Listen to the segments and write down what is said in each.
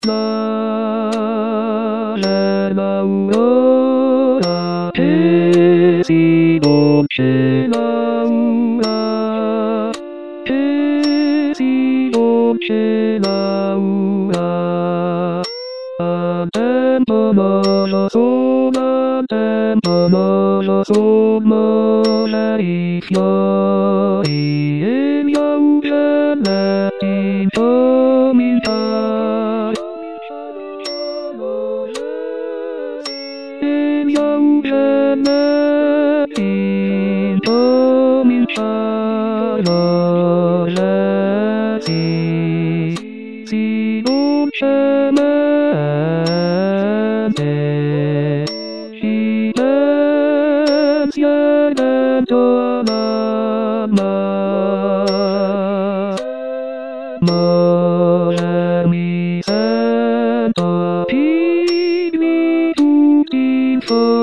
Zalewał ora, si oczynała, si oczynała. Tempo może suma, tempo może suma, i fio, i imię, że lepiej pamiętać. Imię, że lepiej pamiętać, że si uczymy. Może mi się topić mi tutti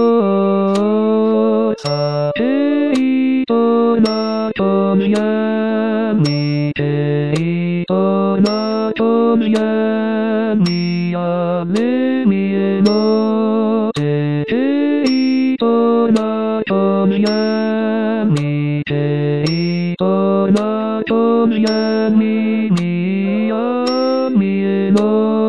forza, i to na to ziemi, i to na to ziemi, a my noty, i to na to ziemi, i to na to ziemi. No.